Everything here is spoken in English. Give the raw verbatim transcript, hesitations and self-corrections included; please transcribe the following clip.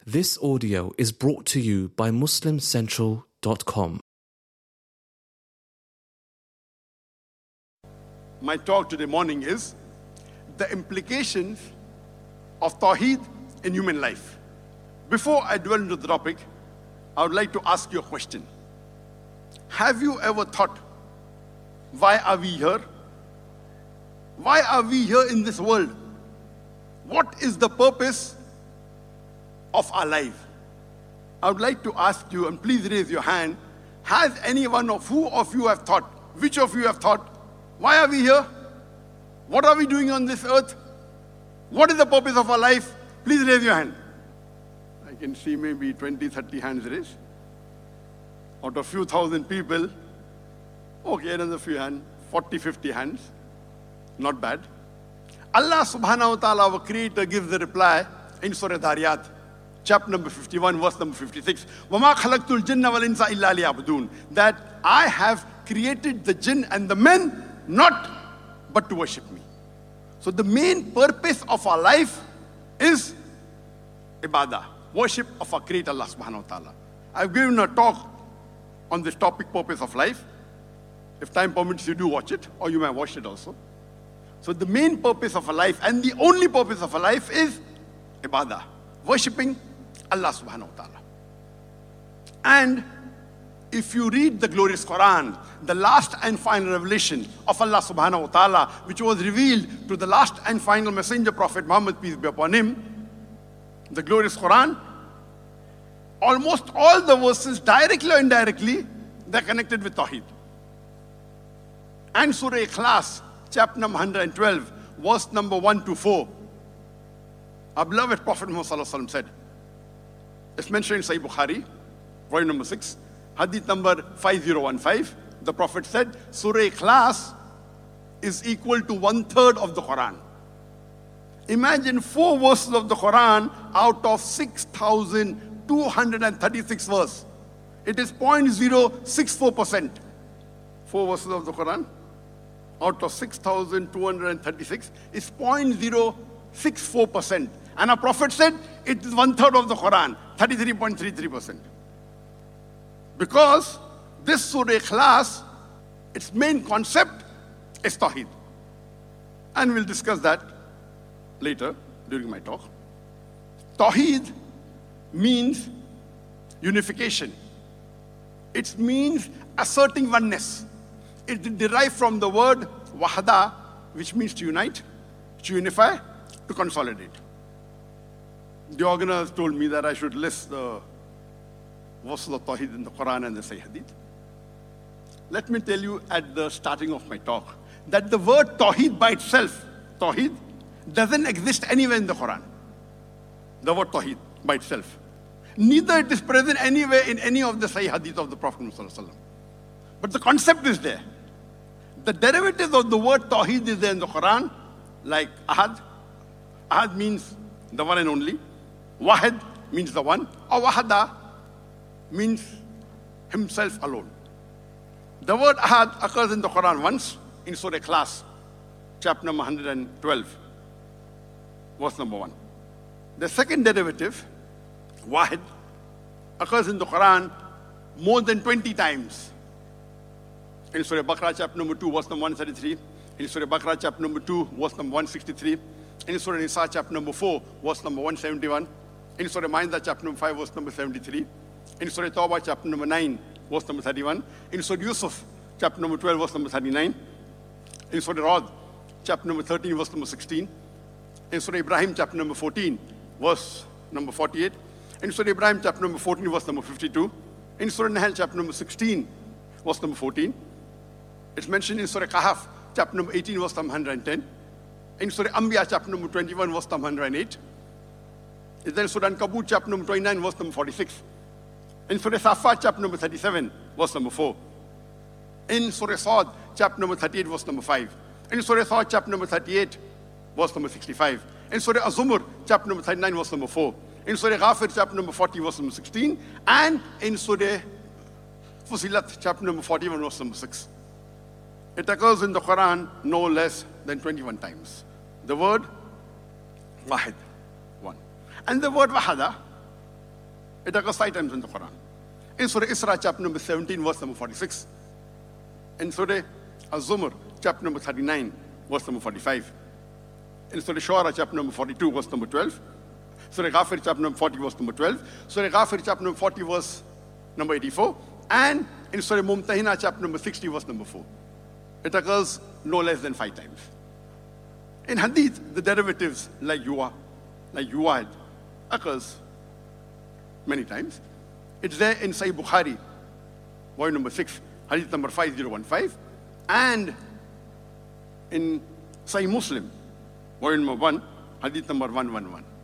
This audio is brought to you by Muslim Central dot com. My talk today morning is the implications of Tawheed in human life. Before I dwell into the topic, I would like to ask you a question. Have you ever thought, why are we here? Why are we here in this world? What is the purpose of our life? I would like to ask you, and please raise your hand, has anyone of who of you have thought, which of you have thought, why are we here? What are we doing on this earth? What is the purpose of our life? Please raise your hand. I can see maybe twenty, thirty hands raised. Out of a few thousand people, okay, another few hands, forty, fifty hands. Not bad. Allah subhanahu wa ta'ala, our creator, gives the reply in Surah Dhariyat, chapter number fifty-one, verse number fifty-six. وَمَا خَلَقْتُ الْجِنَّ وَالْإِنسَ إِلَّا لِيَعْبُدُونَ. That I have created the jinn and the men not but to worship me. So the main purpose of our life is ibadah, worship of our creator Allah subhanahu wa ta'ala. I've given a talk on this topic, purpose of life. If time permits, you do watch it, or you may watch it also. So the main purpose of a life and the only purpose of a life is ibadah, worshipping Allah subhanahu wa ta'ala. And if you read the glorious Quran, the last and final revelation of Allah subhanahu wa ta'ala, which was revealed to the last and final messenger Prophet Muhammad, peace be upon him, the glorious Quran, almost all the verses, directly or indirectly, they're connected with Tawheed. And Surah Ikhlas, chapter number one hundred twelve, verse number one to four, our beloved Prophet Muhammad sallallahu alaihi wasallam said, it's mentioned in Sahih Bukhari, volume number six, hadith number five thousand fifteen, the Prophet said, Surah Ikhlas is equal to one third of the Quran. Imagine four verses of the Quran out of six thousand two hundred thirty-six verses. It is zero point zero six four percent. Four verses of the Quran out of six thousand two hundred thirty-six is zero point zero six four percent. And our Prophet said it is one third of the Quran, thirty-three point three three percent. Because this Surah Ikhlas, its main concept is Tawheed. And we'll discuss that later during my talk. Tawheed means unification. It means asserting oneness. It is derived from the word wahda, which means to unite, to unify, to consolidate. The organizers told me that I should list the verses of Tawheed in the Quran and the Sahih Hadith. Let me tell you at the starting of my talk that the word Tawheed by itself, Tawheed, doesn't exist anywhere in the Quran. The word Tawheed by itself. Neither it is present anywhere in any of the Sahih Hadith of the Prophet Muhammad. But the concept is there. The derivative of the word Tawheed is there in the Quran, like Ahad. Ahad means the one and only. Wahid means the one. Or Wahada means himself alone. The word Ahad occurs in the Quran once in Surah Ikhlas, chapter number one hundred twelve, verse number one. The second derivative, Wahid, occurs in the Quran more than twenty times. In Surah Baqarah, chapter number two, verse number one thirty-three. In Surah Baqarah, chapter number two, verse number one sixty-three. In Surah Nisa, chapter number four, verse number one seventy-one. In Surah Ma'idah, chapter number five, verse number seventy-three. In Surah Tawbah, chapter number nine, verse number thirty-one. In Surah Yusuf, chapter number twelve, verse number thirty-nine. In Surah Ra'd, chapter number thirteen, verse number sixteen. In Surah Ibrahim, chapter number fourteen, verse number forty-eight. In Surah Ibrahim, chapter number fourteen, verse number fifty-two. In Surah Nahl, chapter number sixteen, verse number fourteen. It's mentioned in Surah Kahf, chapter number eighteen, verse number one hundred ten. In Surah Anbiya, chapter number twenty-one, verse number one hundred eight. Is then Surah Ankabut, chapter number twenty-nine, verse number forty-six. In Surah Safat, chapter number thirty-seven, verse number four. In Surah Sa'd, chapter number thirty-eight, verse number five. In Surah Sa'd, chapter number thirty-eight, verse number sixty-five. In Surah Az-Zumar, chapter number thirty-nine, verse number four. In Surah Ghafir, chapter number forty, verse number sixteen. And in Surah Fusilat, chapter number forty-one, verse number six. It occurs in the Quran no less than twenty-one times. The word Wahid, one. And the word Wahada It occurs five times in the Quran. In Surah Isra, chapter number seventeen, verse number forty-six. In Surah Az-Zumar, chapter number thirty-nine, verse number forty-five. In Surah Shura, chapter number forty-two, verse number twelve. Surah Ghafir, chapter number forty, verse number twelve. Surah Ghafir, chapter number forty, verse number eighty-four. And in Surah Mumtahina, chapter number sixty, verse number four. It occurs no less than five times. In Hadith, the derivatives like yuwa, like yuwad, occurs many times. It's there in Sahih Bukhari, volume number six, Hadith number five thousand fifteen, and in Sahih Muslim, volume number one, Hadith number one eleven.